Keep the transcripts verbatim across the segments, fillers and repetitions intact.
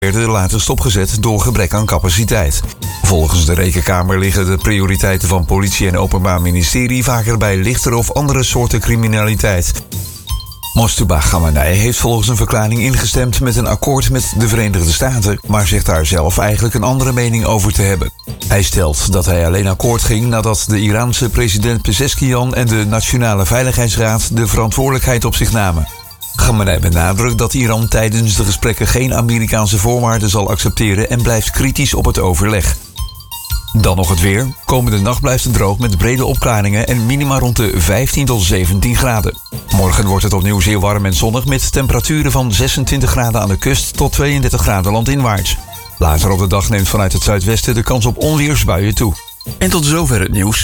werden later stopgezet door gebrek aan capaciteit. Volgens de Rekenkamer liggen de prioriteiten van politie en openbaar ministerie vaker bij lichtere of andere soorten criminaliteit. Mostubah Khamenei heeft volgens een verklaring ingestemd met een akkoord met de Verenigde Staten, maar zegt daar zelf eigenlijk een andere mening over te hebben. Hij stelt dat hij alleen akkoord ging nadat de Iraanse president Pezeshkian en de Nationale Veiligheidsraad de verantwoordelijkheid op zich namen. Khamenei benadrukt dat Iran tijdens de gesprekken geen Amerikaanse voorwaarden zal accepteren en blijft kritisch op het overleg. Dan nog het weer. Komende nacht blijft het droog met brede opklaringen en minima rond de vijftien tot zeventien graden. Morgen wordt het opnieuw zeer warm en zonnig met temperaturen van zesentwintig graden aan de kust tot tweeëndertig graden landinwaarts. Later op de dag neemt vanuit het zuidwesten de kans op onweersbuien toe. En tot zover het nieuws.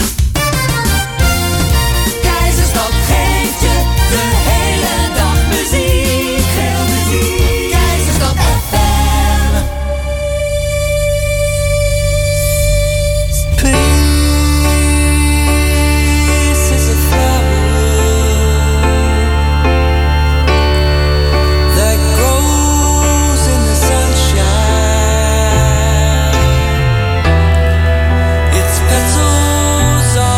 Keizerstad geeft je de hele dag muziek. Veel muziek. Keizerstad F M. Peace is a flower that grows in the sunshine. Its petals are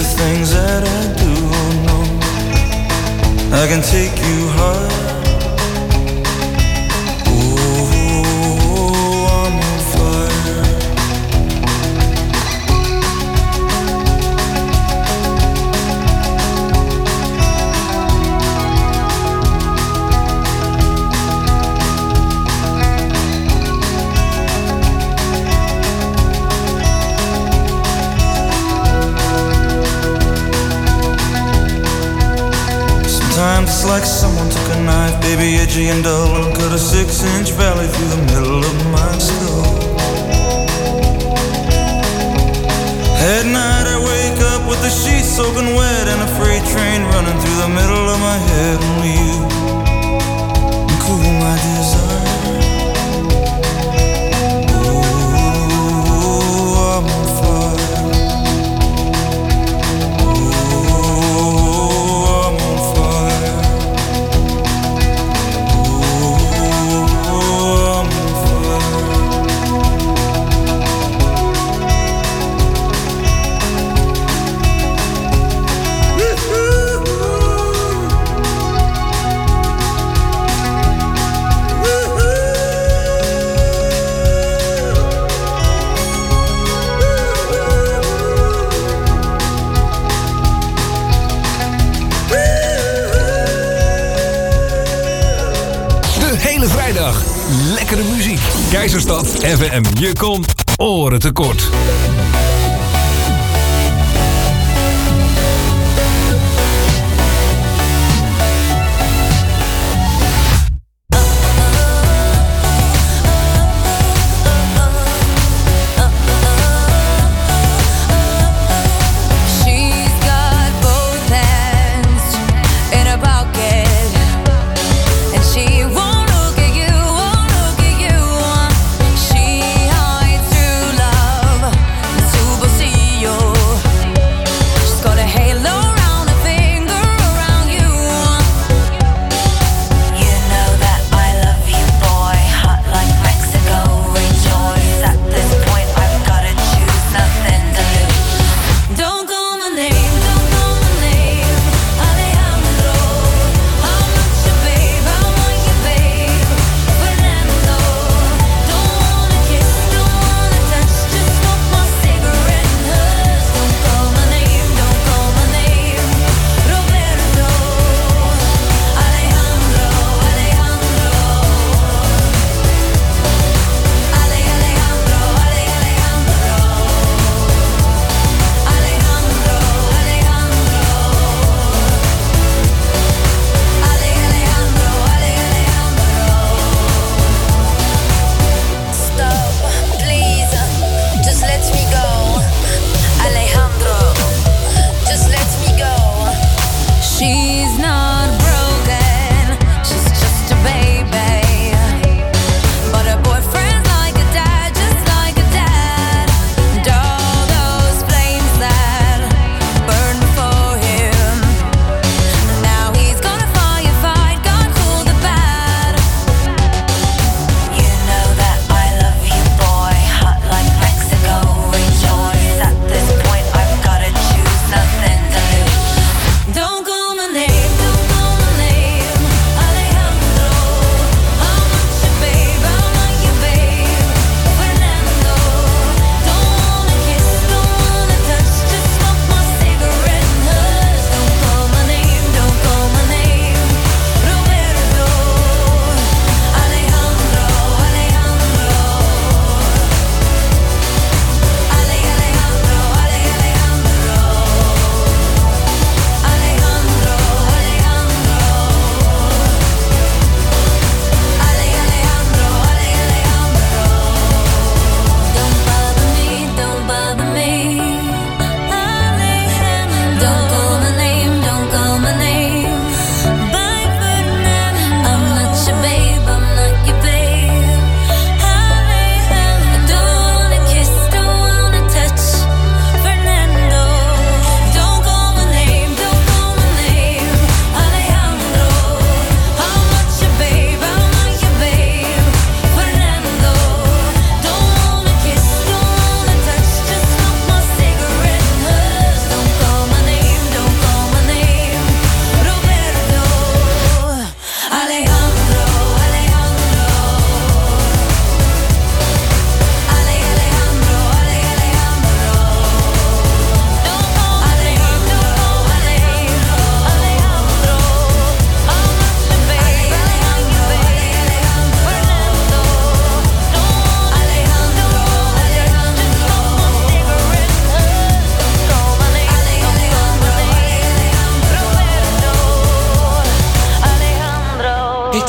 things that I do. Oh no, I can take you high. Sometimes it's like someone took a knife, baby, edgy and dull, and cut a six-inch valley through the middle of my skull. At night I wake up with the sheets soaking wet and a freight train running through the middle of my head. Only you can cool my desire. Oh, I'm on fire. Lekkere muziek. Keizerstad F M. Je komt oren tekort. She hides true love.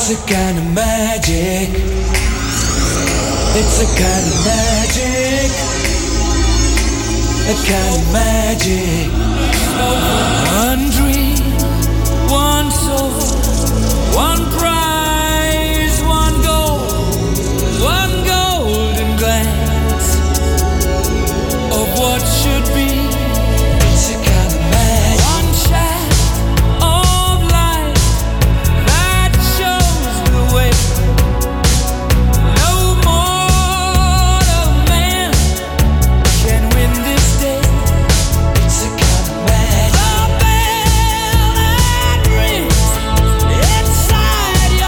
It's a kind of magic. It's a kind of magic. A kind of magic. One dream, one soul, one prize, one goal, one golden glance of what should be. It's a kind of magic. One shaft of light that shows the way. No mortal man can win this day. It's a kind of magic. The bell that rings inside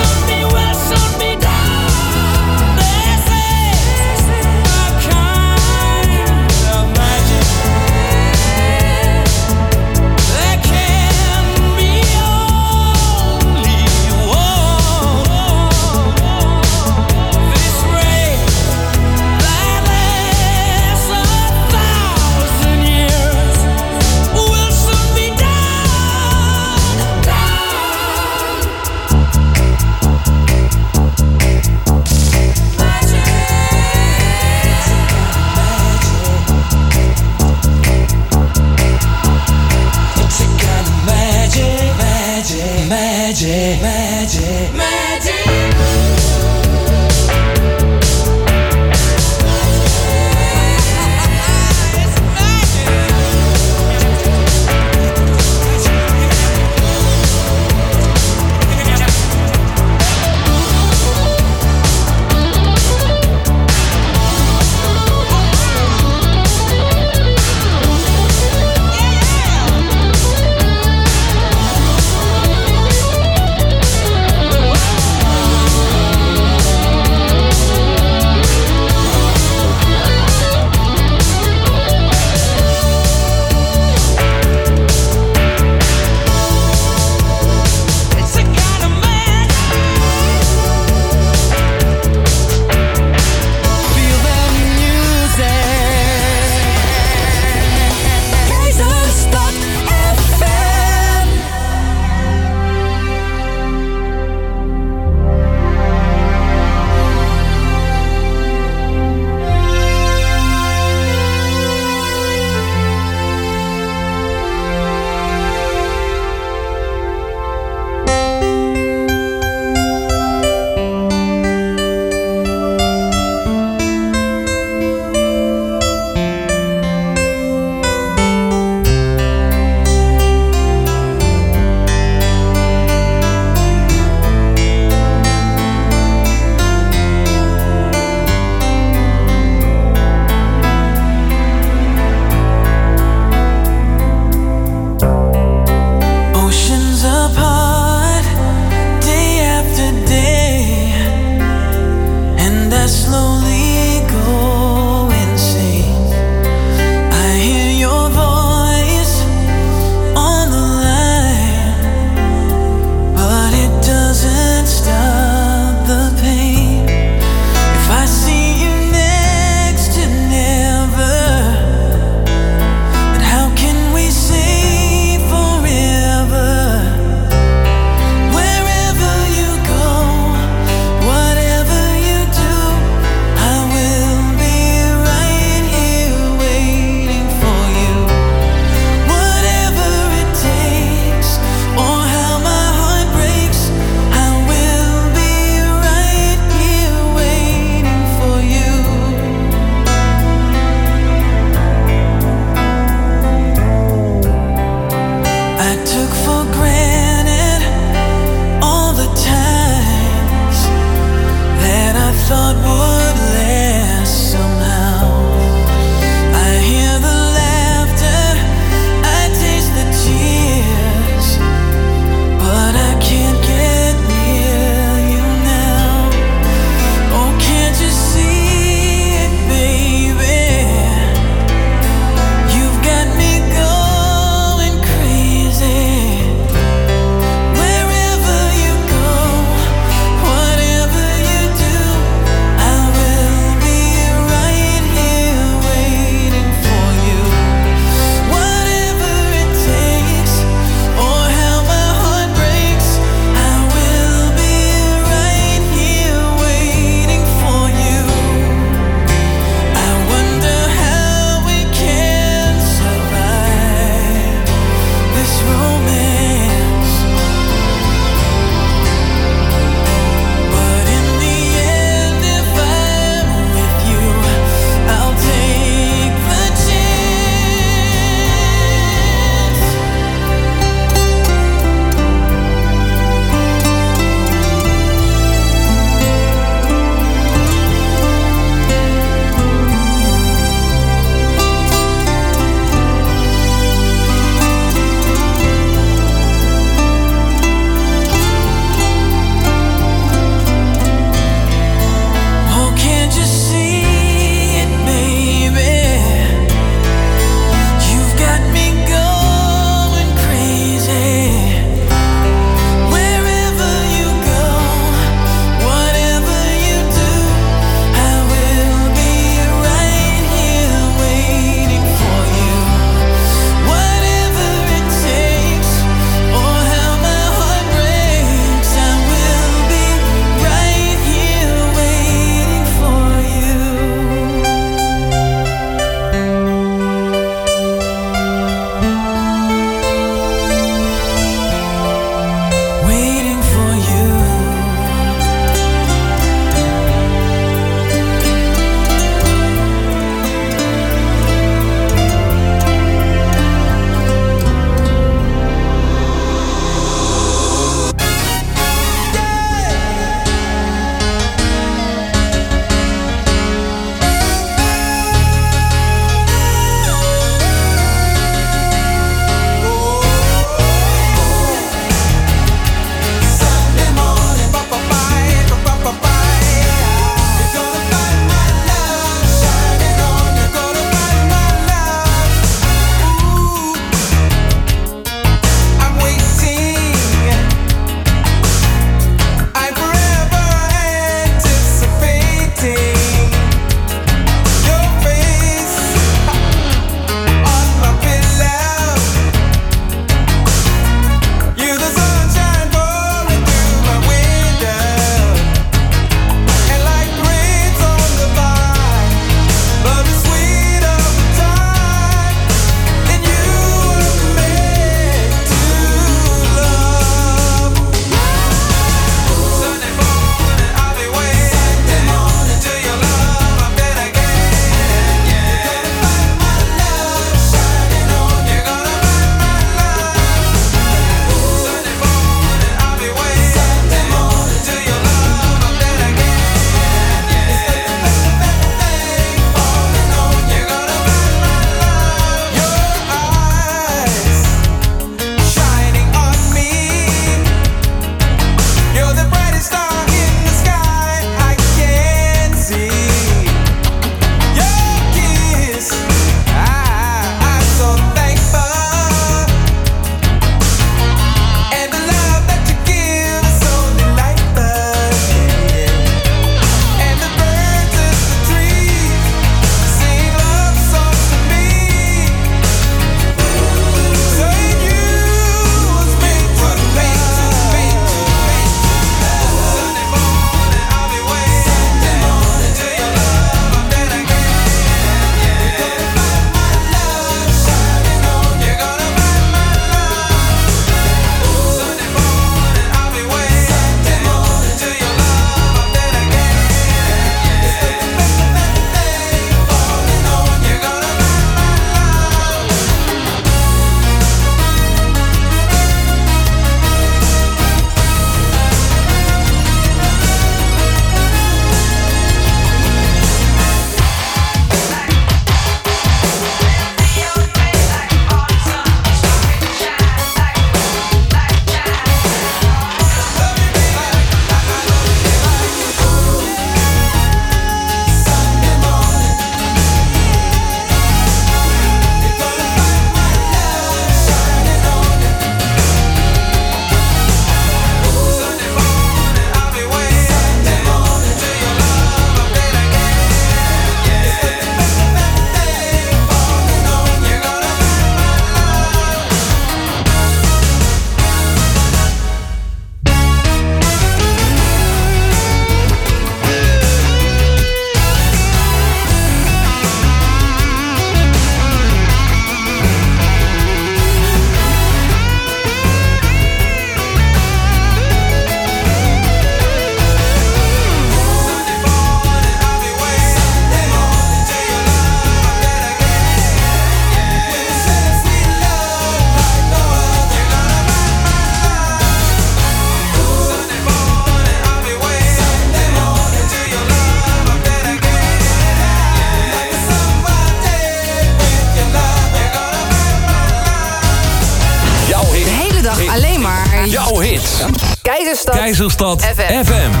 oude hits. Keizerstad, Keizerstad F M. F M.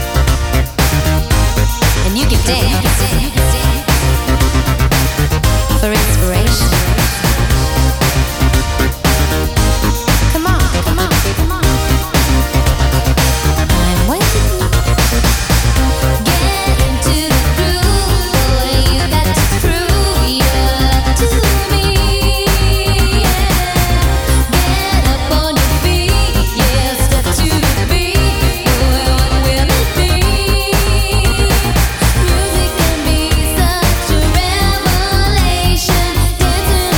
And you can dance for inspiration. Come on, come on, come on. I'm waiting. Get into the groove, boy. You got to prove your love to me. Yeah. Get up on your feet, yeah. Step to the beat, boy. What will it be? Music can be such a revelation. Dancing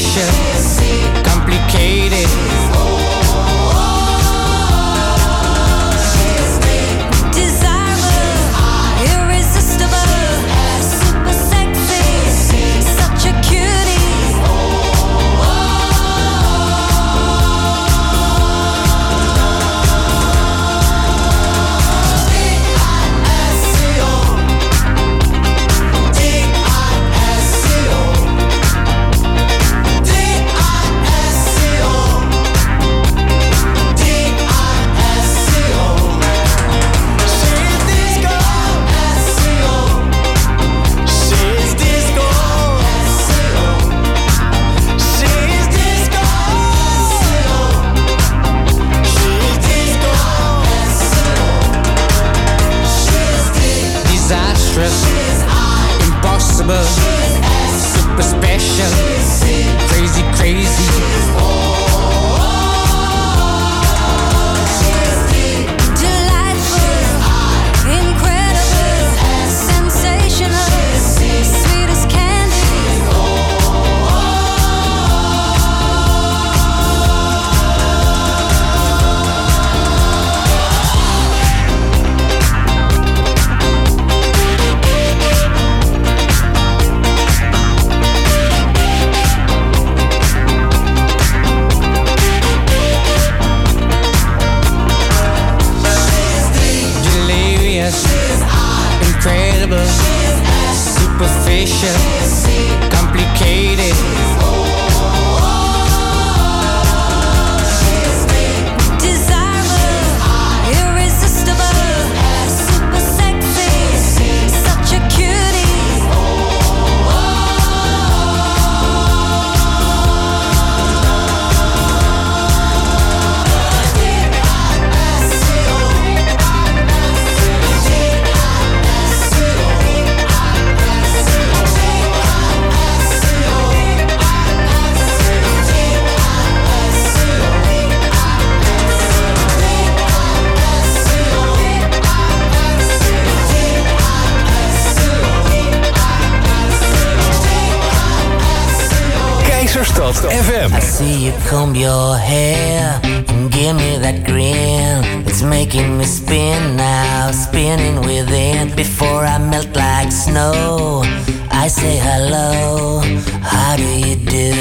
special, complicated. Impossible, super special, crazy, crazy. Delightful, incredible, sensational, sweet as candy. Incredible, superficial, complicated. Desirable, irresistible, super sexy, such a cutie. Keizerstad F M. I see you comb your hair and give me that grin. It's making me spin now, spinning within. Before I melt like snow, I say hello, how do you do?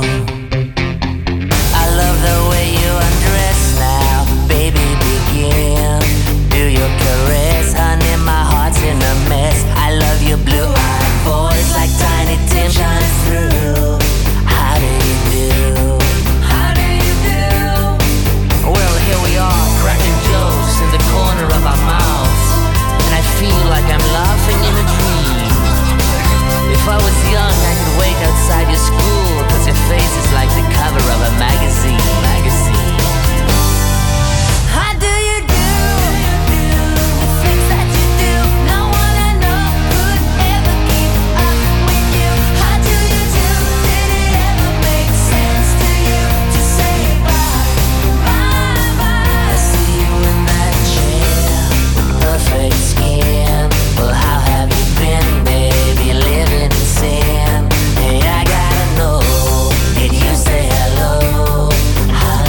I love the way you undress now, baby begin. Do your caress, honey, my heart's in a mess. I love your blue-eyed voice like Tiny Tim shines through. How do you do? How do you do? Well, here we are, cracking jokes in the corner of our mouths, and I feel like I'm laughing in a dream. If I was young, I could wait outside your school, 'cause your face is like the cover of a magazine. Magazine. How do you do? The things that you do, no one I know could ever keep up with you. How do you do? Did it ever make sense to you to say bye, bye, bye? I see you in that chair, perfect skin. Well, how have you been, baby? Living in sin. Hey, I gotta know, did you say hello? How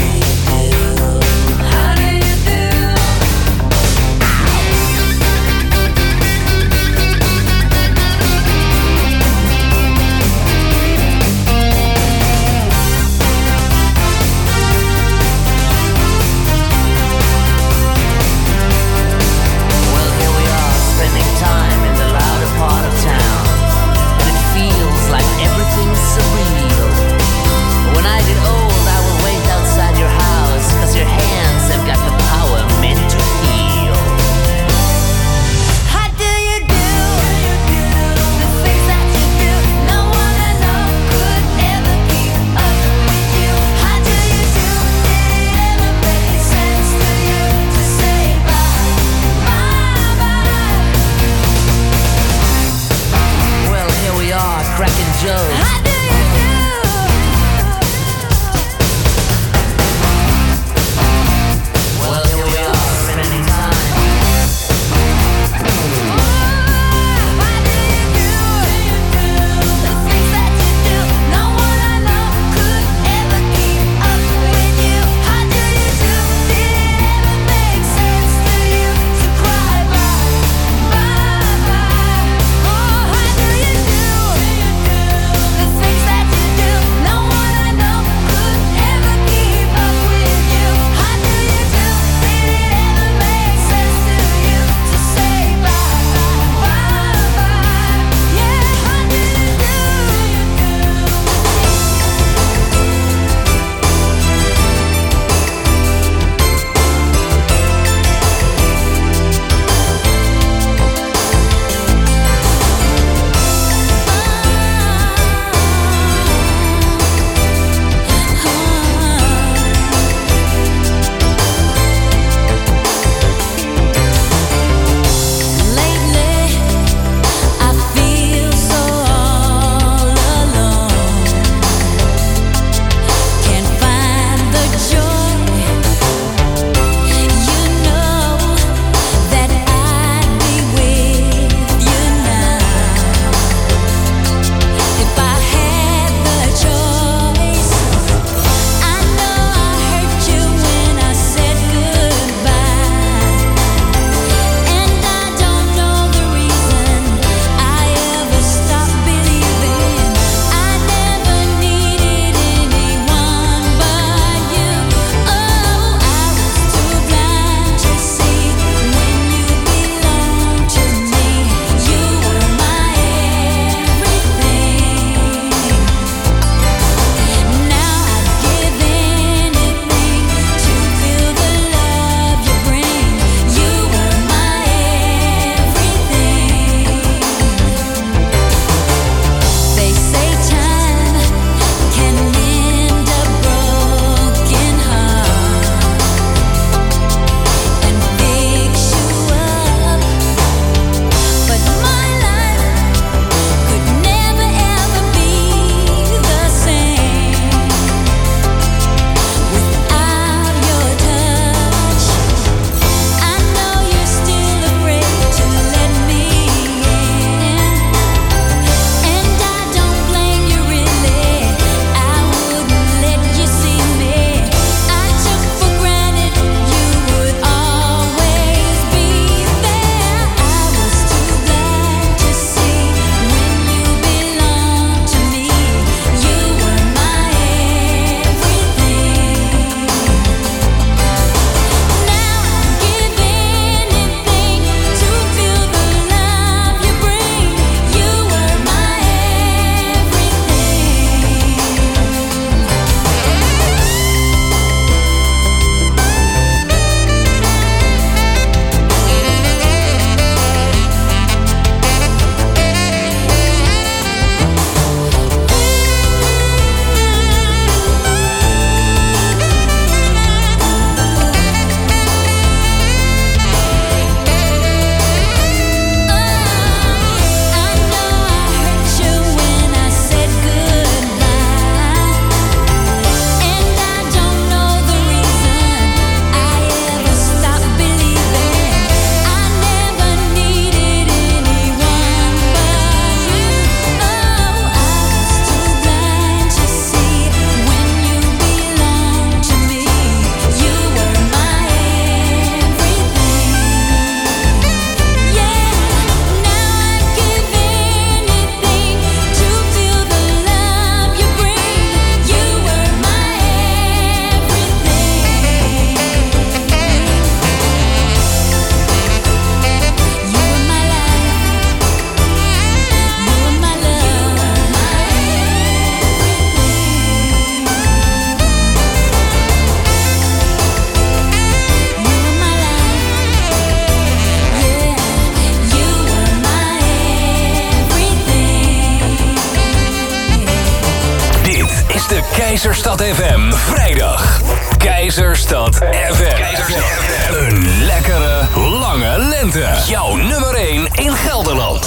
Keizerstad F M. Vrijdag. Keizerstad F M. Keizerstad F M. Een lekkere, lange lente. Jouw nummer één in Gelderland.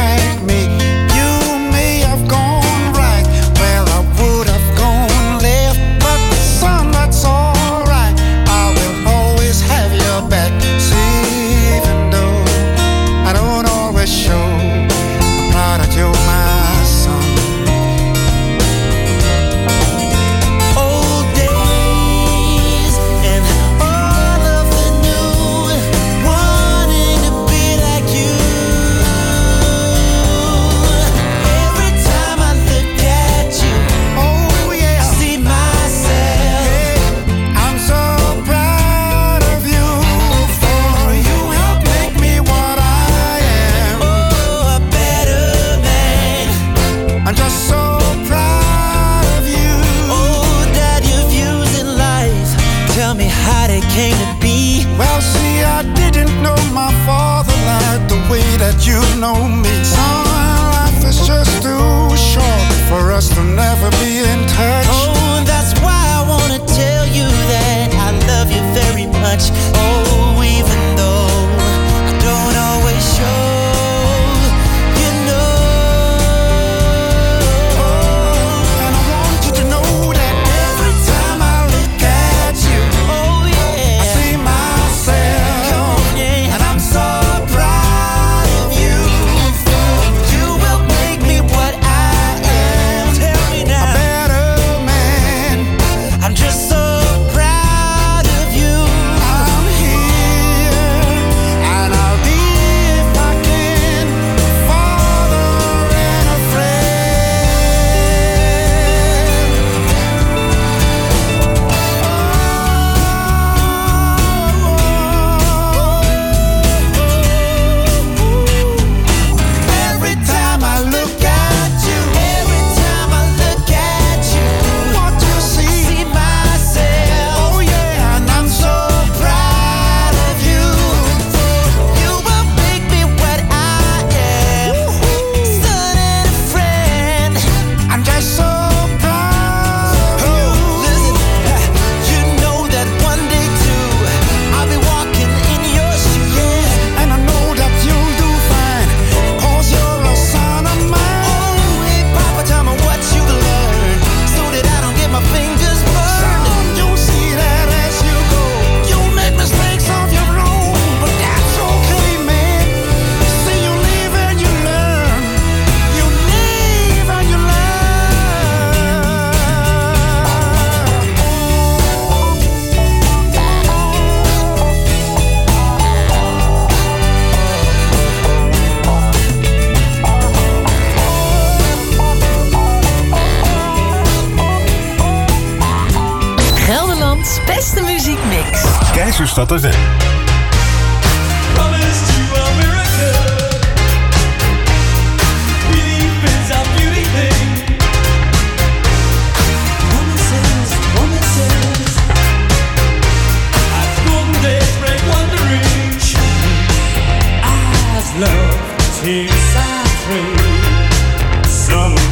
Like me, you may have gone right where I would have gone left. to know me. Some life is just too short for us to never be in touch. Oh, that's why I wanna tell you that I love you very much. Oh, even though I don't always show, you know. Oh, and I want you to know that every time I look at you, oh yeah, I see myself, oh, yeah. and I'm so proud of you. You will make me what I am. Tell me now, A better man. I'm just so proud of you. I'm here, and I'll be if I can, a father and a Every time I look at you, Every time I look at you, what you see, see myself. oh yeah, and I'm so proud of you. You will make me what I am, son and a friend. I'm just so proud of you. Listen, you know that one day too, I'll be walking in your shoes. And I know that you'll do fine, cause you're a son of mine. Oh, hey, Papa, tell me what you learned, so that I don't get my fingers burned. Son, you'll see that as you go, you'll make mistakes of your own, but that's okay, man. See, you live and you learn. You live and you learn. Gelderlands beste muziekmix. Keizerstad F M. Promise to America. Belief is a beauty thing. Promises, promises. As golden days break wandering. As love takes our train. Some